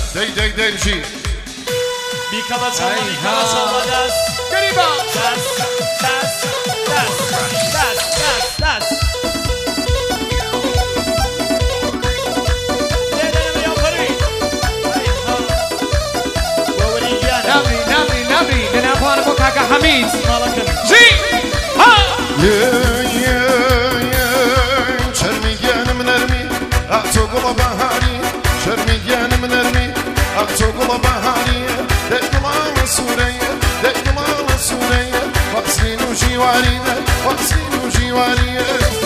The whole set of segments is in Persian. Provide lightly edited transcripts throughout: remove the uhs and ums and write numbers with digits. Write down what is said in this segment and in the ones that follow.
دەی دەیژی بیکەوە چاڵە بیکەوە چاڵە دەست گریبا دەست دەست دەست دەست دەست دەست نبری لنابوان بو کاکا حمید جی ها شرمیگیانم نرمی ئاچۆ گوڵە بەهاری شەرمیگیانم نەرمی ئاچۆ گوڵە بەهاریە دەی گوڵاوە سوورەیە دەی گوڵاوە سوورەیە وەقسین و ژیوارینە وەقسین و ژیوارینە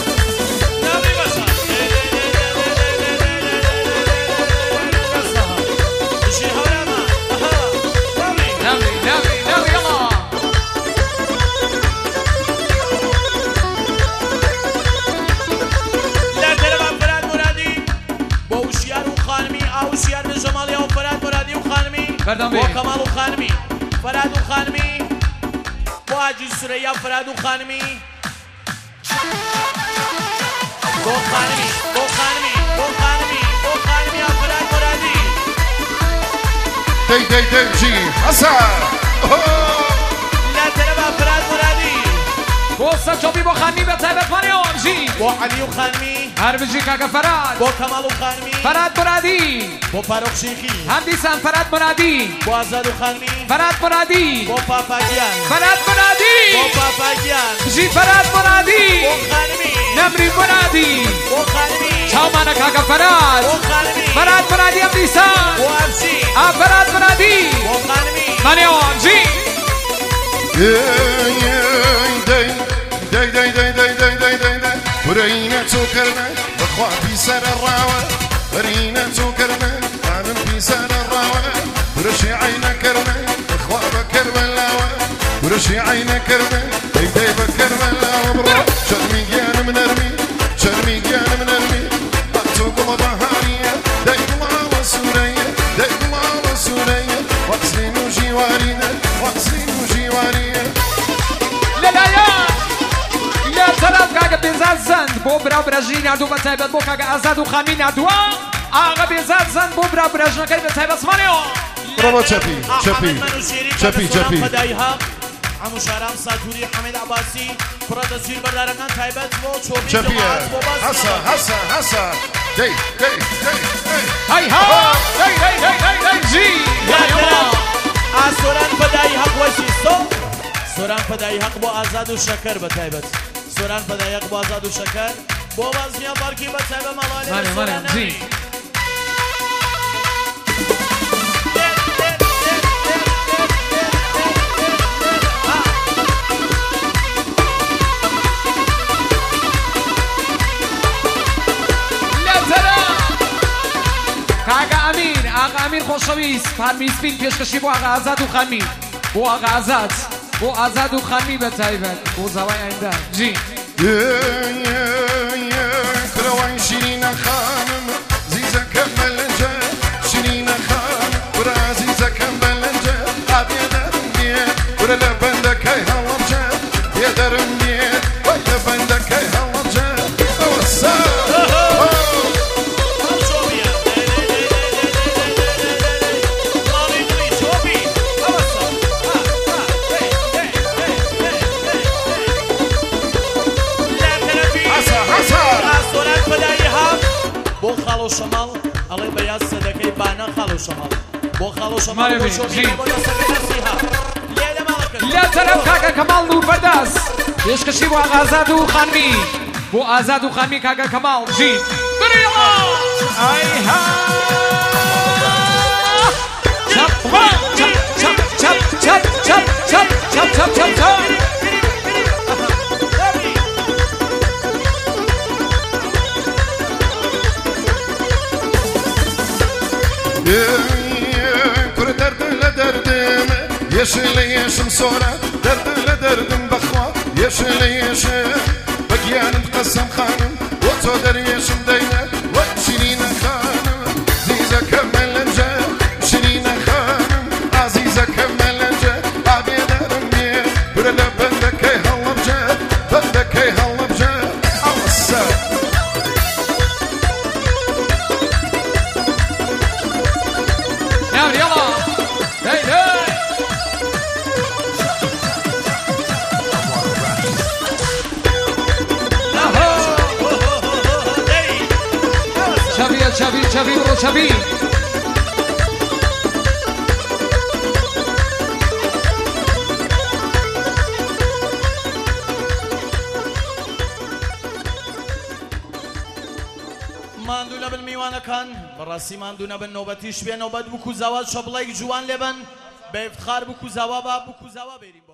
بۆ کەماڵ و خانمی فەراد و خانمی بۆ حاجی سورەیا فەراد و خانمی بۆ خانمی بۆ خانمی بۆ خانمی بۆ خانمی یا فەراد مرادی دەی حەسەن لا تەرەبا فەراد مرادی بۆ سەرچۆپی بۆ خانمی بە تایبەتمانیەوە بژی بۆ عەلی و خانمی هەر بژی کاکە فەراد بۆ کەماڵ و خانمی فەراد مرادی بۆ فاروق شیخی هەندیسان فەراد مرادی بۆ ئازاد و خانمی فەراد مرادی بۆ پاپاگیان فەراد مرادی بۆ پاپاگیان بژی فەراد مرادی بۆ خانمی نەمری مرادی بۆ خانمی چاومانە کاکە فەراد بۆ خانمی فەراد مرادی ئەمدیسان بۆ ئەفسی فەراد مرادی بۆ خانمی مانیەوە بژی دەی برینە چۆکردە بەخوا پیسەرە ڕاوە برینە چۆکردە خانم پیسەرە ڕاوە برشی عینەکردە بەخوا بەکەربەلاوە برشی عینەکردە دەی بەکەربەلاوە بڕۆ شەرمیگیانم نەرمی شەرمیگیانم نەرمی ئاچۆ گوڵە بەهاریە دەی گوڵاوە سوورەیە دەی گوڵاوە سوورەیە وەقسین و ژیوارینە وەقسین و ژیوارینە لەلایەن لە تەرەف کاکە بێزاد زەند بۆ برا برەژی نردوو بە تایبەت بۆ کاکە ئازاد و خانمی نردووە ئاغا بێزاد زەند بۆ برا برەژنەکەی بە تایبەت زمانیەوە بڕۆ چەپی هەموو شاران ساتوری حەمید عەباسی کوڕە دەسویر بەردارەکان تایبەت بۆ چۆپی چەپیە جەماعەت بۆ باسی هەسە دەی هەی ها دەی جی ئاسۆران فەدایی حەق وەسی سۆ سۆران فەدایی حەق بۆ ئازاد و شەکەر بە تایبەت سۆران فەدایی حەق بۆ ئازاد و شەکەر بۆ بازنیان بارکی بە تایبەت مەڵانێ جی کاکە ئەمین ئاغا ئەمین خۆشەویست فارمیسپین پێشکەشی بۆ ئاغا ئازاد و خانمی بۆ ئاغا ئازاد بۆ ئازاد و خانمی بە تایبەت بۆ زاوای ئایندا جی کرەوەی شیرینە خانم زیزەکەم بەلەنجە شیرینە خانم برا زیزەکەم بەلەنجە ئابێدەرم دێت برە لە بەندەکەی هەڵەمجە بێدەرم دێت وەی لە بەندەکەی هەڵەمجە ئەوە سا بۆ خاڵ و شەماڵ ئەڵێ بەیاز سەدەکەی بانە خاڵ و شەماڵ بۆ خاڵ و شەماڵ بۆ شۆبی بۆ دەستەکەی نەسیها لێ لە ماڵەکەن لە تەرەف کاکە کەماڵ نور بەردەست پێشکەشی بۆ ئاغا ئازاد و خانمی بۆ ئازاد و خانمی کاکە کەماڵ جی بڕیەوە ئەی ها چەپ کورە دەردن لە دەردم یەشە لە یەشم سۆرە دەردن لە دەردم بەخوا یەشە لە یەشم بە گیانم قەسەم خانم بۆ تۆ دەروێشم دەینە وەک شیرینە خانم زیزەکەم مەلەنجە شیرینە خانم ئازیزەکەم مەلەنجە ئابێدەرم نیە برە لە بەندەکەی هەڵەبجە بەندەکەی هەڵەبجە ئەوە سە چاوی برو چاوی ماندوونە بن میوانەکان بەڕاستی ماندوونە بن نۆبەتیش بێ نۆبەت بکو زاوا شەبڵەی جوان لێبن بە ئفتخار بکو زاوا با بکو زاوا بێرین